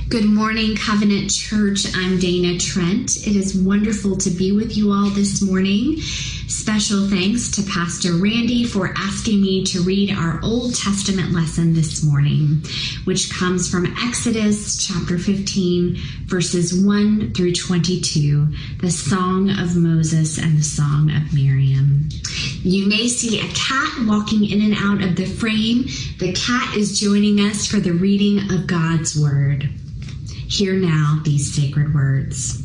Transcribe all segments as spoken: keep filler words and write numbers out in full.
Good morning, Covenant Church. I'm Dana Trent. It is wonderful to be with you all this morning. Special thanks to Pastor Randy for asking me to read our Old Testament lesson this morning, which comes from Exodus chapter fifteen, verses one through twenty-two, the Song of Moses and the Song of Miriam. You may see a cat walking in and out of the frame. The cat is joining us for the reading of God's Word. Hear now these sacred words.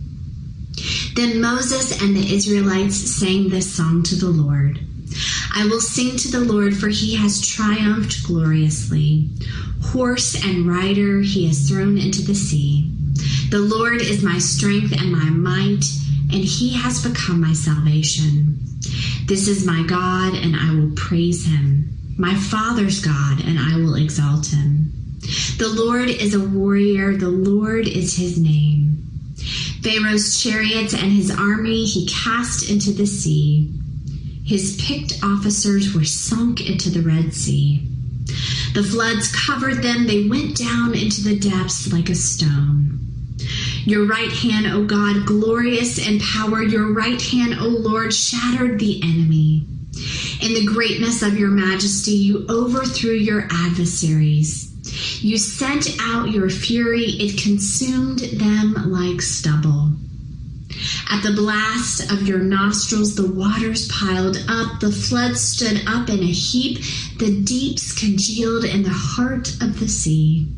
Then Moses and the Israelites sang this song to the Lord. I will sing to the Lord, for he has triumphed gloriously. Horse and rider he has thrown into the sea. The Lord is my strength and my might, and he has become my salvation. This is my God, and I will praise him, my Father's God, and I will exalt him. The Lord is a warrior, the Lord is his name. Pharaoh's chariots and his army he cast into the sea. His picked officers were sunk into the Red Sea. The floods covered them, they went down into the depths like a stone. Your right hand, O God, glorious in power, your right hand, O Lord, shattered the enemy. In the greatness of your majesty, you overthrew your adversaries. You sent out your fury, it consumed them like stubble. At the blast of your nostrils, the waters piled up, the floods stood up in a heap, the deeps congealed in the heart of the sea.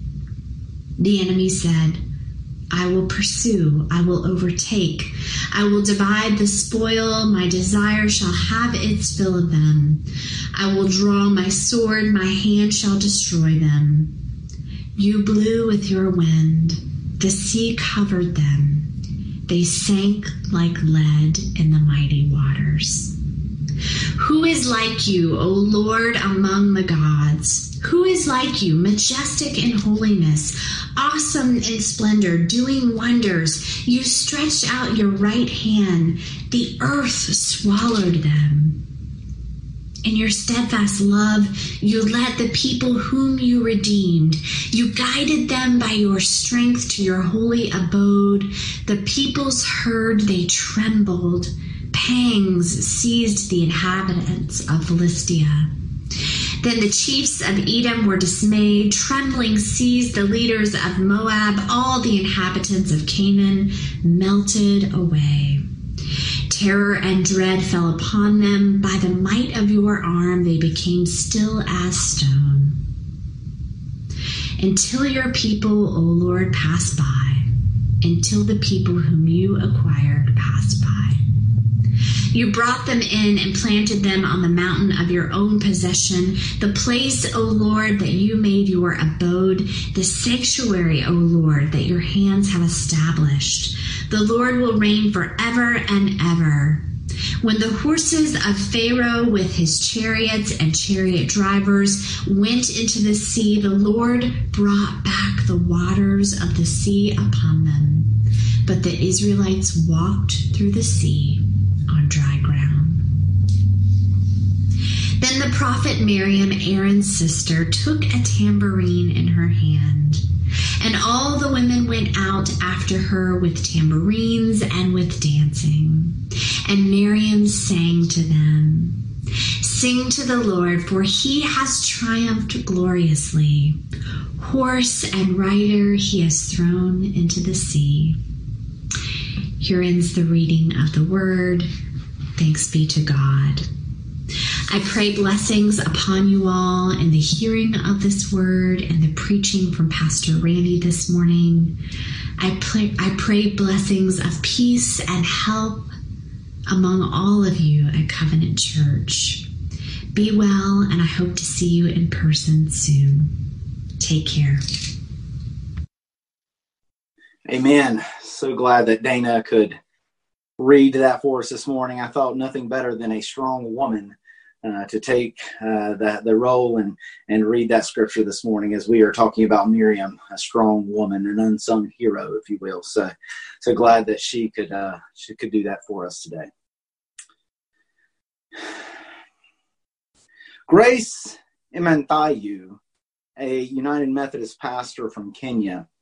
The enemy said, I will pursue, I will overtake, I will divide the spoil, my desire shall have its fill of them. I will draw my sword, my hand shall destroy them. You blew with your wind, the sea covered them. They sank like lead in the mighty waters. Who is like you, O Lord, among the gods? Who is like you, majestic in holiness, awesome in splendor, doing wonders? You stretched out your right hand, the earth swallowed them. In your steadfast love, you led the people whom you redeemed. You guided them by your strength to your holy abode. The peoples heard, they trembled. Pangs seized the inhabitants of Philistia. Then the chiefs of Edom were dismayed. Trembling seized the leaders of Moab. All the inhabitants of Canaan melted away. Terror and dread fell upon them. By the might of your arm, they became still as stone. Until your people, O Lord, pass by, until the people whom you acquired pass by. You brought them in and planted them on the mountain of your own possession, the place, O Lord, that you made your abode, the sanctuary, O Lord, that your hands have established. The Lord will reign forever and ever. When the horses of Pharaoh with his chariots and chariot drivers went into the sea, the Lord brought back the waters of the sea upon them. But the Israelites walked through the sea on dry ground. Then the prophet Miriam, Aaron's sister, took a tambourine in her hand. And all the women went out after her with tambourines and with dancing. And Miriam sang to them, Sing to the Lord, for he has triumphed gloriously. Horse and rider he has thrown into the sea. Here ends the reading of the word. Thanks be to God. I pray blessings upon you all in the hearing of this word and the preaching from Pastor Randy this morning. I pray, I pray blessings of peace and help among all of you at Covenant Church. Be well, and I hope to see you in person soon. Take care. Amen. So glad that Dana could read that for us this morning. I thought nothing better than a strong woman uh, to take uh, the, the role and, and read that scripture this morning as we are talking about Miriam, a strong woman, an unsung hero, if you will. So, so glad that she could uh, she could do that for us today. Grace Imantayu, a United Methodist pastor from Kenya,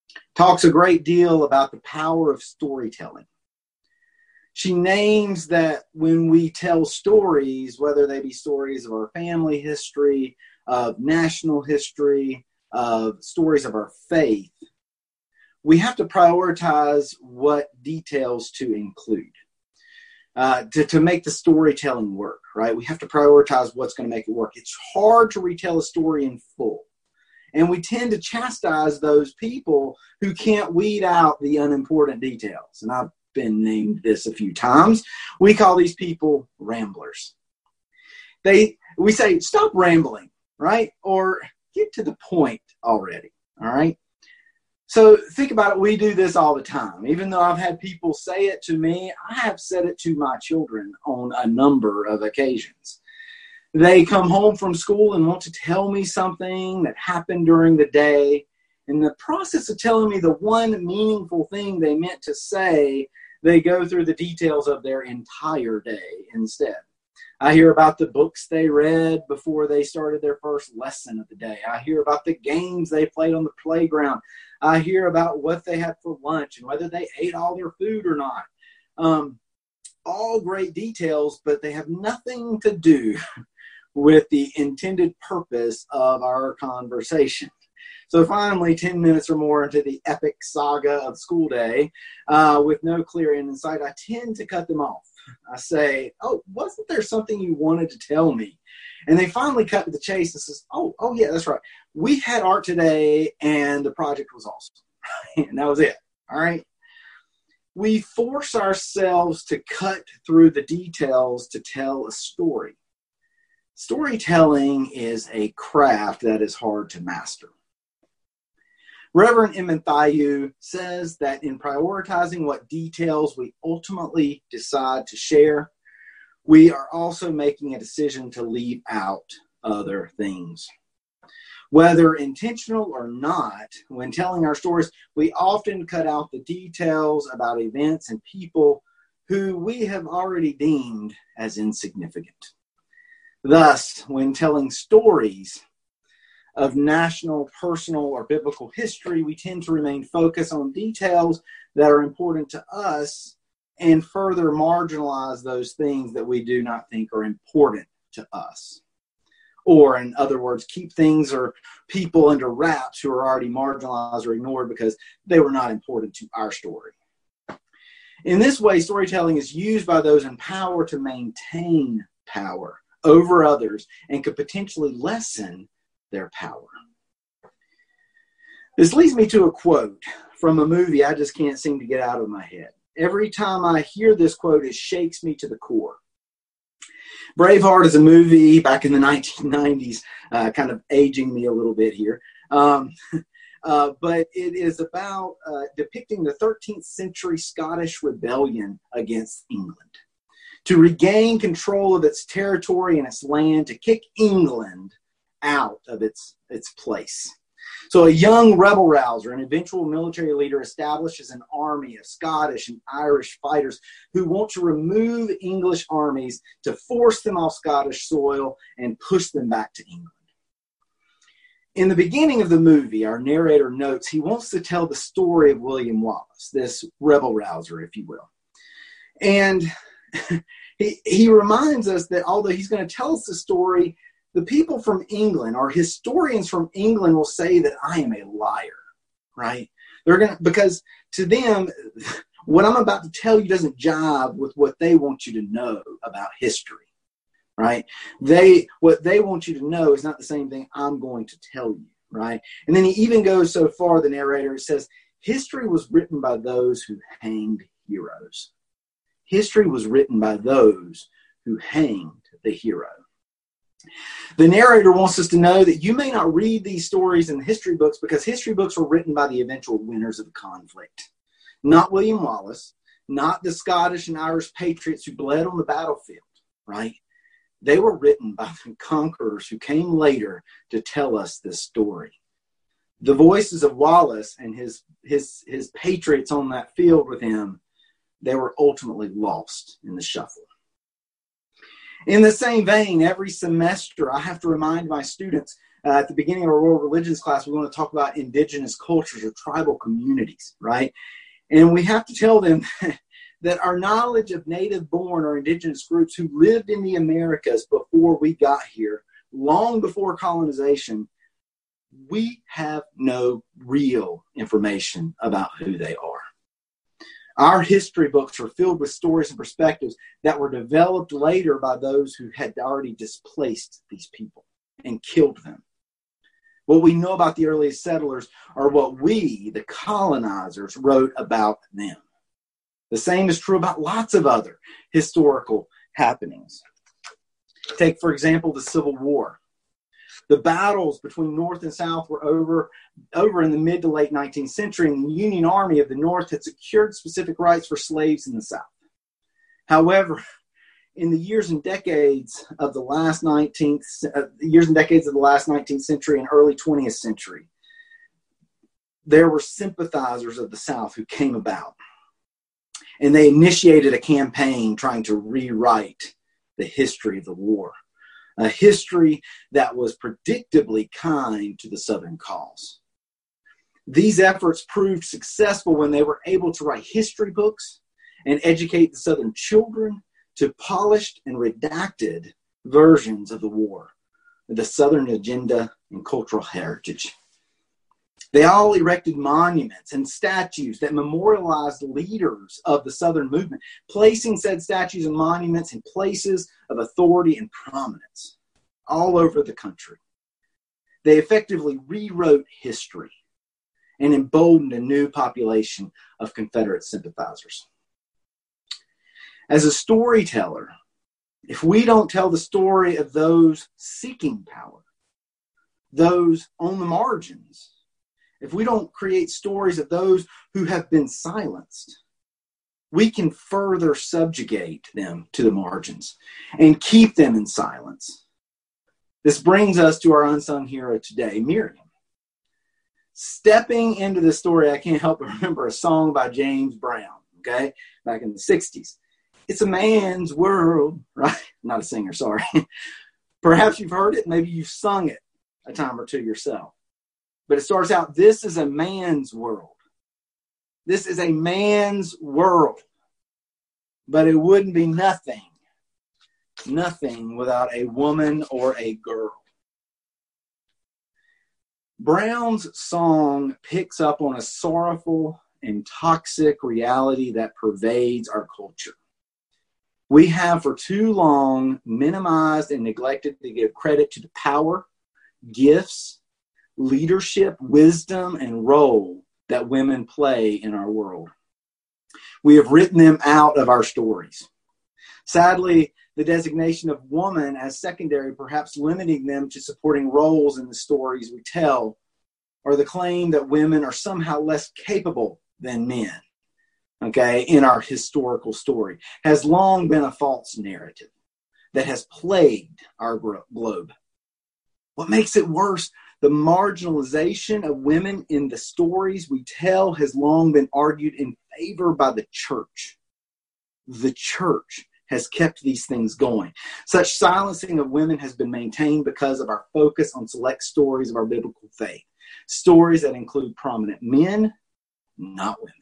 talks a great deal about the power of storytelling. She names that when we tell stories, whether they be stories of our family history, of national history, of stories of our faith, we have to prioritize what details to include uh, to, to make the storytelling work, right? We have to prioritize what's going to make it work. It's hard to retell a story in full. And we tend to chastise those people who can't weed out the unimportant details. And I've been named this a few times. We call these people ramblers. They, we say, stop rambling, right? Or get to the point already, all right? So think about it. We do this all the time. Even though I've had people say it to me, I have said it to my children on a number of occasions. They come home from school and want to tell me something that happened during the day. In the process of telling me the one meaningful thing they meant to say, they go through the details of their entire day instead. I hear about the books they read before they started their first lesson of the day. I hear about the games they played on the playground. I hear about what they had for lunch and whether they ate all their food or not. Um, all great details, but they have nothing to do with the intended purpose of our conversation. So finally, ten minutes or more into the epic saga of school day, uh, with no clear end in sight, I tend to cut them off. I say, oh, wasn't there something you wanted to tell me? And they finally cut to the chase and says, oh, oh yeah, that's right. We had art today and the project was awesome. And that was it. All right. We force ourselves to cut through the details to tell a story. Storytelling is a craft that is hard to master. Reverend Emmett Thayu says that in prioritizing what details we ultimately decide to share, we are also making a decision to leave out other things. Whether intentional or not, when telling our stories, we often cut out the details about events and people who we have already deemed as insignificant. Thus, when telling stories of national, personal, or biblical history, we tend to remain focused on details that are important to us and further marginalize those things that we do not think are important to us. Or, in other words, keep things or people under wraps who are already marginalized or ignored because they were not important to our story. In this way, storytelling is used by those in power to maintain power over others and could potentially lessen their power. This leads me to a quote from a movie I just can't seem to get out of my head. Every time I hear this quote, it shakes me to the core. Braveheart is a movie back in the nineteen nineties, uh, kind of aging me a little bit here. Um, uh, but it is about uh, depicting the thirteenth century Scottish rebellion against England. To regain control of its territory and its land, to kick England out of its, its place. So a young rebel rouser, an eventual military leader, establishes an army of Scottish and Irish fighters who want to remove English armies to force them off Scottish soil and push them back to England. In the beginning of the movie, our narrator notes he wants to tell the story of William Wallace, this rebel rouser, if you will. And he, he reminds us that although he's going to tell us the story, the people from England, or historians from England, will say that I am a liar, right? They're going to, because to them, what I'm about to tell you doesn't jive with what they want you to know about history, right? They, what they want you to know is not the same thing I'm going to tell you, right? And then he even goes so far, the narrator says, history was written by those who hanged heroes. History was written by those who hanged the hero. The narrator wants us to know that you may not read these stories in the history books because history books were written by the eventual winners of the conflict. Not William Wallace, not the Scottish and Irish patriots who bled on the battlefield, right? They were written by the conquerors who came later to tell us this story. The voices of Wallace and his, his, his patriots on that field with him, they were ultimately lost in the shuffle. In the same vein, every semester I have to remind my students Uh, at the beginning of our world religions class, we want to talk about indigenous cultures or tribal communities, right? And we have to tell them that our knowledge of native-born or indigenous groups who lived in the Americas before we got here, long before colonization, we have no real information about who they are. Our history books are filled with stories and perspectives that were developed later by those who had already displaced these people and killed them. What we know about the earliest settlers are what we, the colonizers, wrote about them. The same is true about lots of other historical happenings. Take, for example, the Civil War. The battles between North and South were over, over in the mid to late nineteenth century, and the Union Army of the North had secured specific rights for slaves in the South. However, in the years and decades of the last nineteenth, uh, years and decades of the last nineteenth century and early twentieth century, there were sympathizers of the South who came about, and they initiated a campaign trying to rewrite the history of the war. A history that was predictably kind to the Southern cause. These efforts proved successful when they were able to write history books and educate the Southern children to polished and redacted versions of the war, the Southern agenda and cultural heritage. They all erected monuments and statues that memorialized leaders of the Southern movement, placing said statues and monuments in places of authority and prominence all over the country. They effectively rewrote history and emboldened a new population of Confederate sympathizers. As a storyteller, if we don't tell the story of those seeking power, those on the margins, if we don't create stories of those who have been silenced, we can further subjugate them to the margins and keep them in silence. This brings us to our unsung hero today, Miriam. Stepping into the story, I can't help but remember a song by James Brown, okay, back in the sixties. It's a man's world, right? Not a singer, sorry. Perhaps you've heard it, maybe you've sung it a time or two yourself. But it starts out, this is a man's world. This is a man's world. But it wouldn't be nothing, nothing without a woman or a girl. Brown's song picks up on a sorrowful and toxic reality that pervades our culture. We have for too long minimized and neglected to give credit to the power, gifts, leadership, wisdom, and role that women play in our world. We have written them out of our stories. Sadly, the designation of woman as secondary, perhaps limiting them to supporting roles in the stories we tell, or the claim that women are somehow less capable than men, okay, in our historical story, has long been a false narrative that has plagued our globe. What makes it worse, the marginalization of women in the stories we tell has long been argued in favor by the church. The church has kept these things going. Such silencing of women has been maintained because of our focus on select stories of our biblical faith. Stories that include prominent men, not women.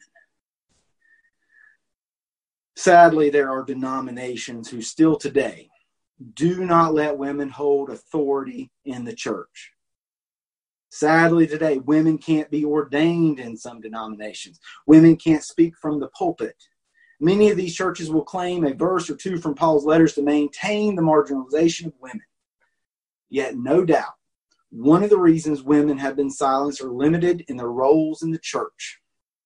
Sadly, there are denominations who still today do not let women hold authority in the church. Sadly, today, women can't be ordained in some denominations. Women can't speak from the pulpit. Many of these churches will claim a verse or two from Paul's letters to maintain the marginalization of women. Yet, no doubt, one of the reasons women have been silenced or limited in their roles in the church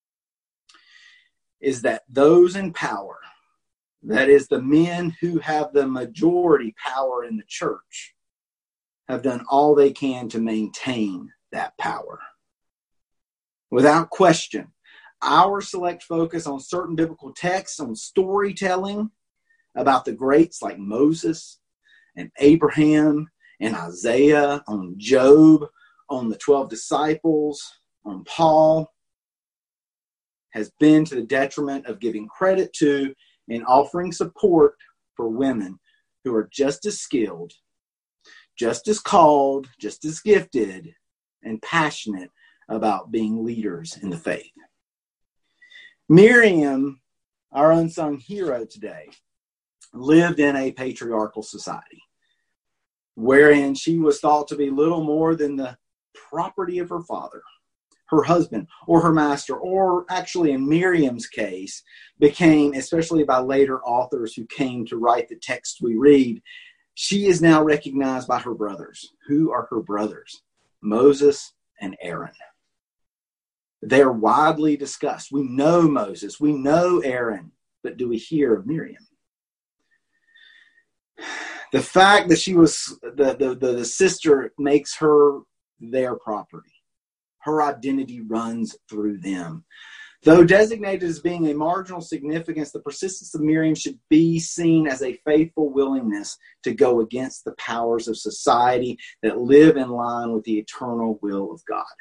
is that those in power, that is, the men who have the majority power in the church, have done all they can to maintain that power. Without question, our select focus on certain biblical texts, on storytelling about the greats like Moses and Abraham and Isaiah, on Job, on the twelve disciples, on Paul, has been to the detriment of giving credit to and offering support for women who are just as skilled, just as called, just as gifted, and passionate about being leaders in the faith. Miriam, our unsung hero today, lived in a patriarchal society wherein she was thought to be little more than the property of her father, her husband, or her master, or actually in Miriam's case, became, especially by later authors who came to write the text we read, she is now recognized by her brothers. Who are her brothers? Moses and Aaron. They're widely discussed. We know Moses, we know Aaron, but do we hear of Miriam? The fact that she was the, the, the, the sister makes her their property. Her identity runs through them. Though designated as being a marginal significance, the persistence of Miriam should be seen as a faithful willingness to go against the powers of society that live in line with the eternal will of God.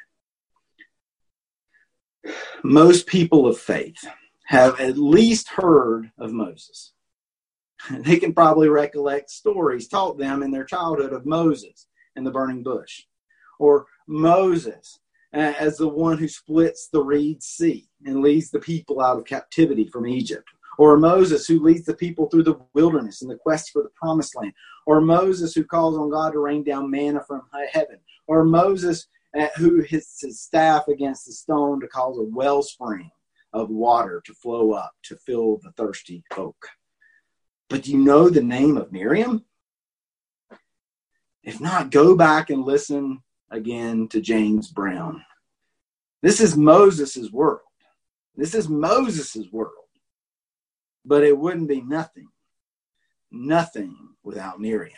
Most people of faith have at least heard of Moses. They can probably recollect stories taught them in their childhood of Moses and the burning bush, or Moses as the one who splits the Reed Sea and leads the people out of captivity from Egypt, or Moses who leads the people through the wilderness in the quest for the promised land, or Moses who calls on God to rain down manna from heaven, or Moses uh, who hits his staff against the stone to cause a wellspring of water to flow up to fill the thirsty folk. But do you know the name of Miriam? If not, go back and listen again to James Brown. This is Moses' world. This is Moses' world. But it wouldn't be nothing. Nothing without Miriam.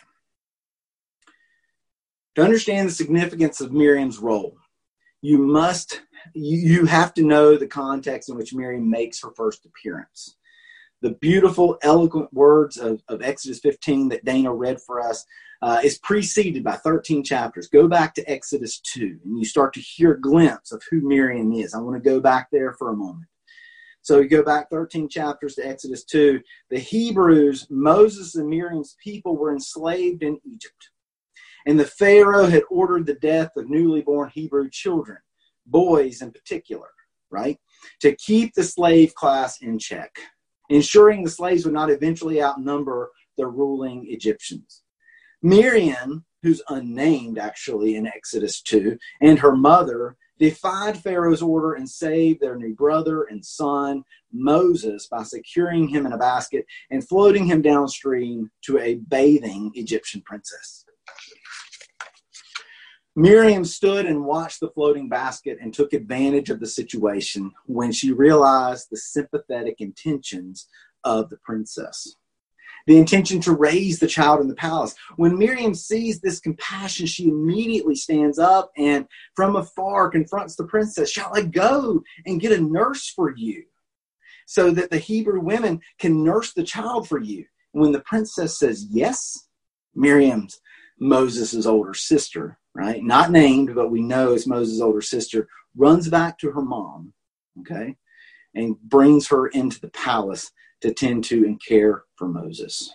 To understand the significance of Miriam's role, you must, you, you have to know the context in which Miriam makes her first appearance. The beautiful, eloquent words of, of Exodus fifteen that Dana read for us uh, is preceded by thirteen chapters. Go back to Exodus two, and you start to hear a glimpse of who Miriam is. I want to go back there for a moment. So you go back thirteen chapters to Exodus two. The Hebrews, Moses and Miriam's people, were enslaved in Egypt. And the Pharaoh had ordered the death of newly born Hebrew children, boys in particular, right? To keep the slave class in check, ensuring the slaves would not eventually outnumber the ruling Egyptians. Miriam, who's unnamed actually in Exodus two, and her mother defied Pharaoh's order and saved their new brother and son, Moses, by securing him in a basket and floating him downstream to a bathing Egyptian princess. Miriam stood and watched the floating basket and took advantage of the situation when she realized the sympathetic intentions of the princess. The intention to raise the child in the palace. When Miriam sees this compassion, she immediately stands up and from afar confronts the princess. Shall I go and get a nurse for you so that the Hebrew women can nurse the child for you? And when the princess says yes, Miriam's Moses' older sister, right? Not named, but we know it's Moses' older sister, runs back to her mom, okay, and brings her into the palace to tend to and care for Moses.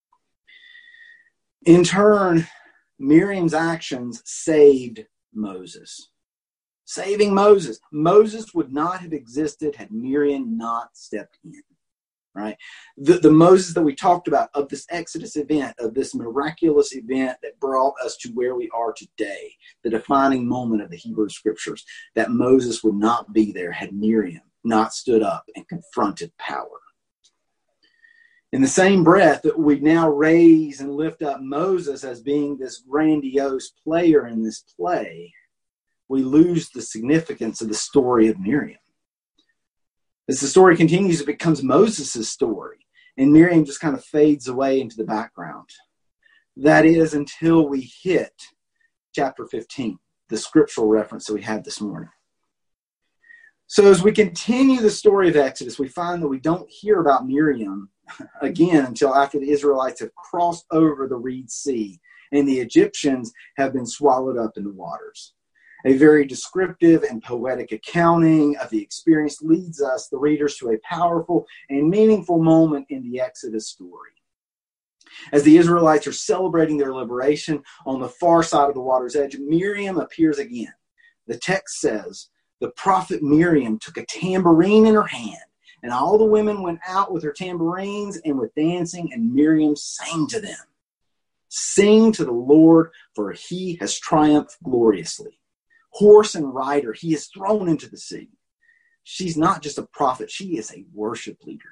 In turn, Miriam's actions saved Moses. Saving Moses. Moses would not have existed had Miriam not stepped in. Right? The, the Moses that we talked about of this Exodus event, of this miraculous event that brought us to where we are today, the defining moment of the Hebrew Scriptures, that Moses would not be there had Miriam not stood up and confronted power. In the same breath that we now raise and lift up Moses as being this grandiose player in this play, we lose the significance of the story of Miriam. As the story continues, it becomes Moses' story, and Miriam just kind of fades away into the background. That is until we hit chapter fifteen, the scriptural reference that we had this morning. So as we continue the story of Exodus, we find that we don't hear about Miriam again until after the Israelites have crossed over the Reed Sea and the Egyptians have been swallowed up in the waters. A very descriptive and poetic accounting of the experience leads us, the readers, to a powerful and meaningful moment in the Exodus story. As the Israelites are celebrating their liberation on the far side of the water's edge, Miriam appears again. The text says, the prophet Miriam took a tambourine in her hand, and all the women went out with their tambourines and with dancing, and Miriam sang to them. Sing to the Lord, for he has triumphed gloriously. Horse and rider he has thrown into the sea. She's not just a prophet, she is a worship leader.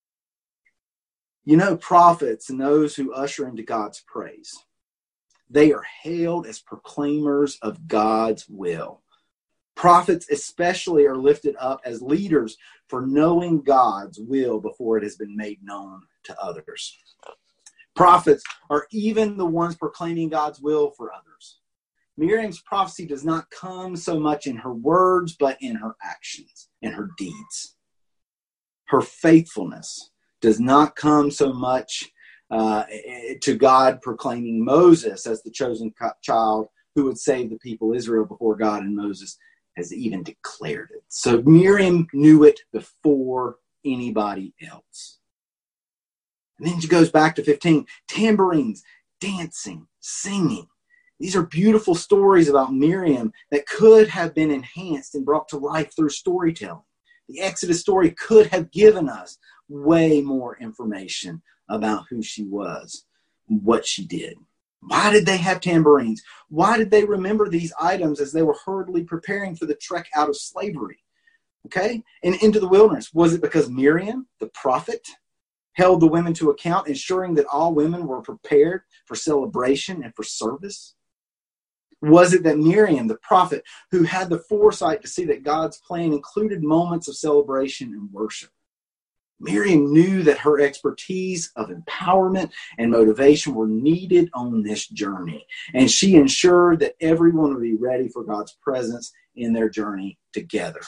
You know, prophets and those who usher into God's praise, they are hailed as proclaimers of God's will. Prophets especially are lifted up as leaders for knowing God's will before it has been made known to others. Prophets are even the ones proclaiming God's will for others. Miriam's prophecy does not come so much in her words, but in her actions, in her deeds. Her faithfulness does not come so much uh, to God proclaiming Moses as the chosen child who would save the people Israel before God and Moses has even declared it. So Miriam knew it before anybody else. And then she goes back to fifteen. Tambourines, dancing, singing. These are beautiful stories about Miriam that could have been enhanced and brought to life through storytelling. The Exodus story could have given us way more information about who she was, what she did. Why did they have tambourines? Why did they remember these items as they were hurriedly preparing for the trek out of slavery? Okay? And into the wilderness. Was it because Miriam, the prophet, held the women to account, ensuring that all women were prepared for celebration and for service? Was it that Miriam, the prophet, who had the foresight to see that God's plan included moments of celebration and worship? Miriam knew that her expertise of empowerment and motivation were needed on this journey, and she ensured that everyone would be ready for God's presence in their journey together.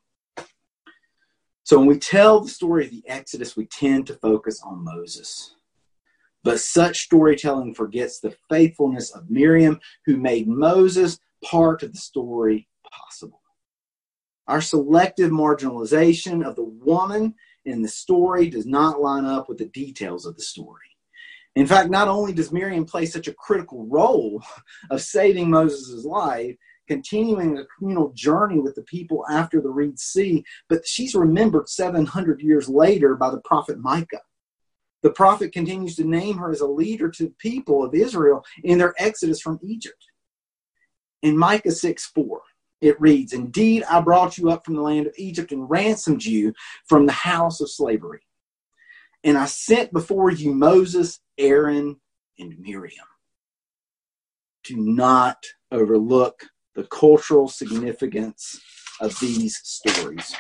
So when we tell the story of the Exodus, we tend to focus on Moses. But such storytelling forgets the faithfulness of Miriam, who made Moses part of the story possible. Our selective marginalization of the woman in the story does not line up with the details of the story. In fact, not only does Miriam play such a critical role of saving Moses' life, continuing a communal journey with the people after the Red Sea, but she's remembered seven hundred years later by the prophet Micah. The prophet continues to name her as a leader to the people of Israel in their exodus from Egypt. In Micah six four, it reads, "Indeed, I brought you up from the land of Egypt and ransomed you from the house of slavery. And I sent before you Moses, Aaron, and Miriam." Do not overlook the cultural significance of these stories.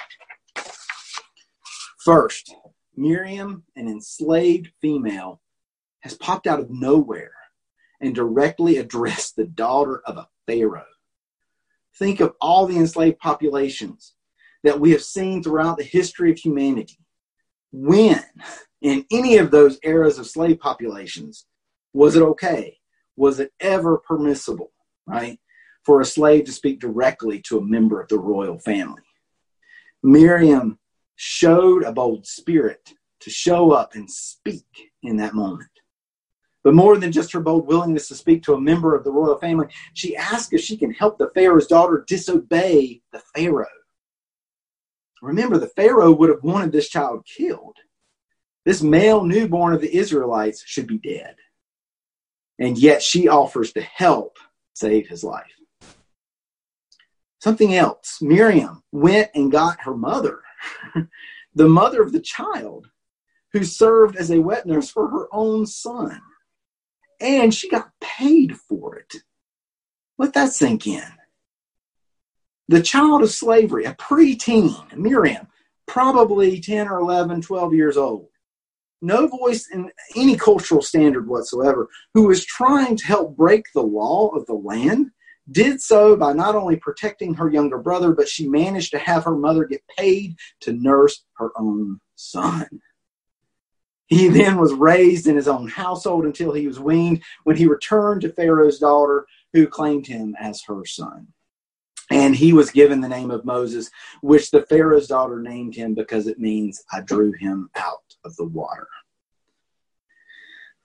First, Miriam, an enslaved female, has popped out of nowhere and directly addressed the daughter of a pharaoh. Think of all the enslaved populations that we have seen throughout the history of humanity. When, in any of those eras of slave populations, was it okay? Was it ever permissible, right, for a slave to speak directly to a member of the royal family? Miriam showed a bold spirit to show up and speak in that moment. But more than just her bold willingness to speak to a member of the royal family, she asked if she can help the Pharaoh's daughter disobey the Pharaoh. Remember, the Pharaoh would have wanted this child killed. This male newborn of the Israelites should be dead. And yet she offers to help save his life. Something else. Miriam went and got her mother, the mother of the child, who served as a wet nurse for her own son. And she got paid for it. Let that sink in. The child of slavery, a preteen, Miriam, probably ten or eleven, twelve years old. No voice in any cultural standard whatsoever, who was trying to help break the law of the land, did so by not only protecting her younger brother, but she managed to have her mother get paid to nurse her own son. He then was raised in his own household until he was weaned, when he returned to Pharaoh's daughter, who claimed him as her son. And he was given the name of Moses, which the Pharaoh's daughter named him because it means, "I drew him out of the water."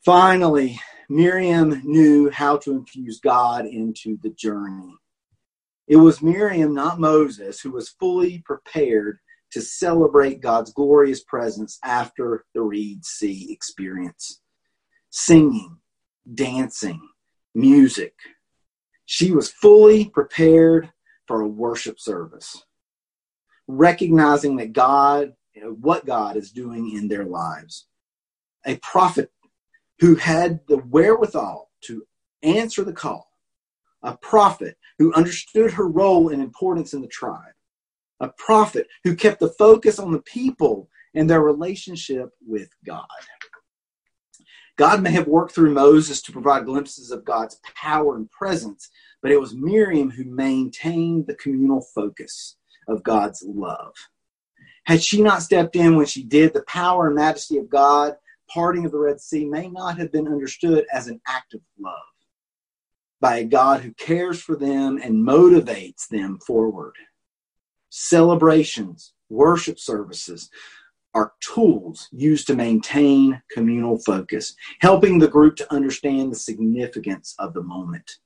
Finally, Miriam knew how to infuse God into the journey. It was Miriam, not Moses, who was fully prepared to celebrate God's glorious presence after the Reed Sea experience. Singing, dancing, music. She was fully prepared for a worship service, recognizing that God, you know, what God is doing in their lives. A prophet who had the wherewithal to answer the call. A prophet who understood her role and importance in the tribe. A prophet who kept the focus on the people and their relationship with God. God may have worked through Moses to provide glimpses of God's power and presence, but it was Miriam who maintained the communal focus of God's love. Had she not stepped in when she did, the power and majesty of God, parting of the Red Sea, may not have been understood as an act of love by a God who cares for them and motivates them forward. Celebrations, worship services are tools used to maintain communal focus, helping the group to understand the significance of the moment.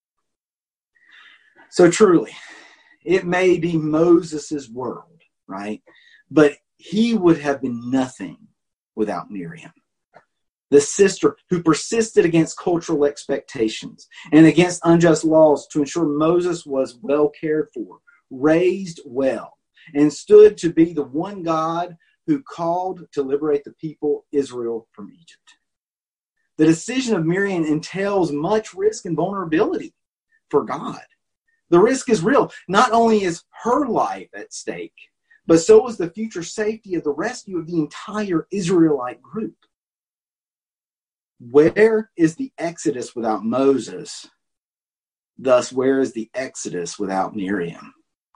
So truly, it may be Moses' world, right? But he would have been nothing without Miriam, the sister who persisted against cultural expectations and against unjust laws to ensure Moses was well cared for, raised well, and stood to be the one God who called to liberate the people Israel from Egypt. The decision of Miriam entails much risk and vulnerability for God. The risk is real. Not only is her life at stake, but so is the future safety of the rescue of the entire Israelite group. Where is the Exodus without Moses? Thus, where is the Exodus without Miriam?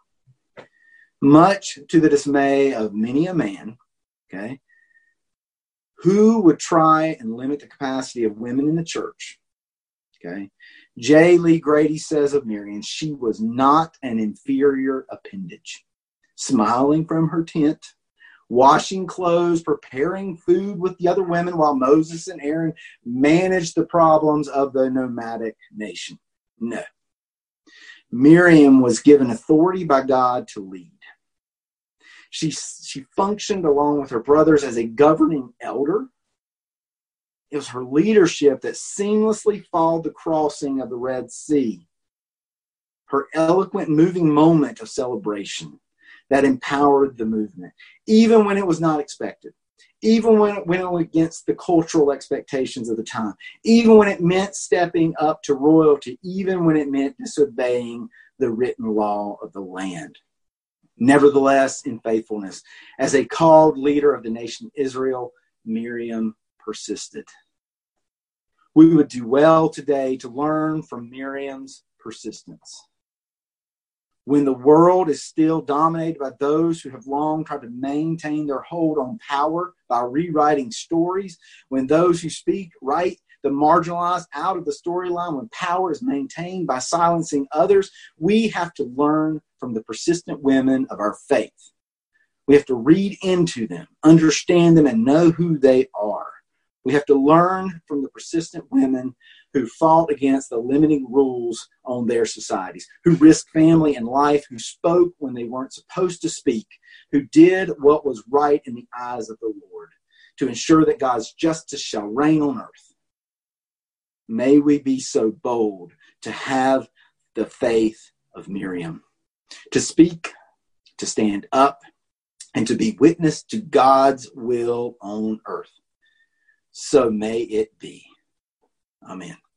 Much to the dismay of many a man, okay, who would try and limit the capacity of women in the church, okay, J. Lee Grady says of Miriam, she was not an inferior appendage, smiling from her tent, washing clothes, preparing food with the other women while Moses and Aaron managed the problems of the nomadic nation. No. Miriam was given authority by God to lead. She, she functioned along with her brothers as a governing elder. It was her leadership that seamlessly followed the crossing of the Red Sea. Her eloquent, moving moment of celebration that empowered the movement, even when it was not expected, even when it went against the cultural expectations of the time, even when it meant stepping up to royalty, even when it meant disobeying the written law of the land. Nevertheless, in faithfulness, as a called leader of the nation Israel, Miriam persisted. We would do well today to learn from Miriam's persistence. When the world is still dominated by those who have long tried to maintain their hold on power by rewriting stories, when those who speak write the marginalized out of the storyline, when power is maintained by silencing others, we have to learn from the persistent women of our faith. We have to read into them, understand them, and know who they are. We have to learn from the persistent women who fought against the limiting rules on their societies, who risked family and life, who spoke when they weren't supposed to speak, who did what was right in the eyes of the Lord to ensure that God's justice shall reign on earth. May we be so bold to have the faith of Miriam, to speak, to stand up, and to be witness to God's will on earth. So may it be. Amen.